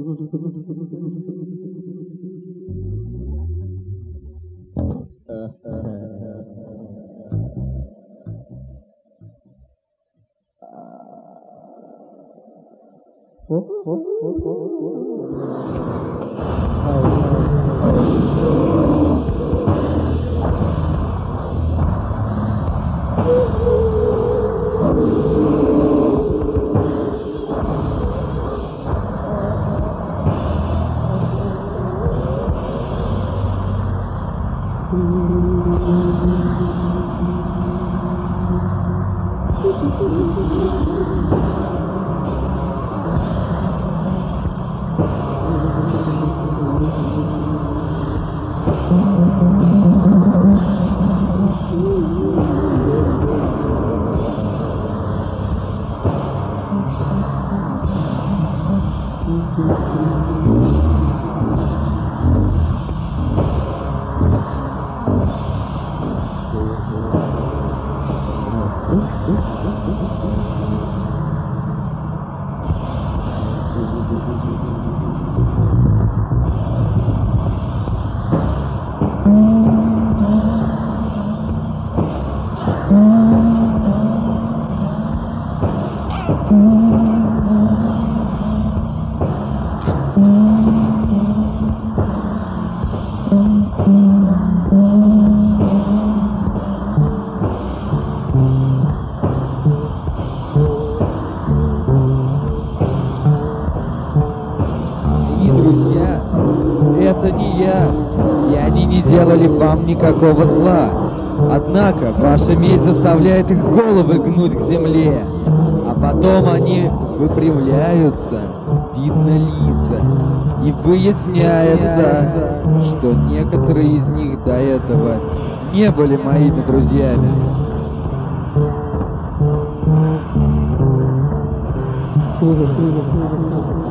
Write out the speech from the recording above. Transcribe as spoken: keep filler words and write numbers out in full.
Это не я, и они не делали вам никакого зла. Однако ваша месть заставляет их головы гнуть к земле, а потом они выпрямляются, видно лица, и выясняется, что некоторые из них до этого не были моими друзьями. Хуже, хуже, хуже, хуже.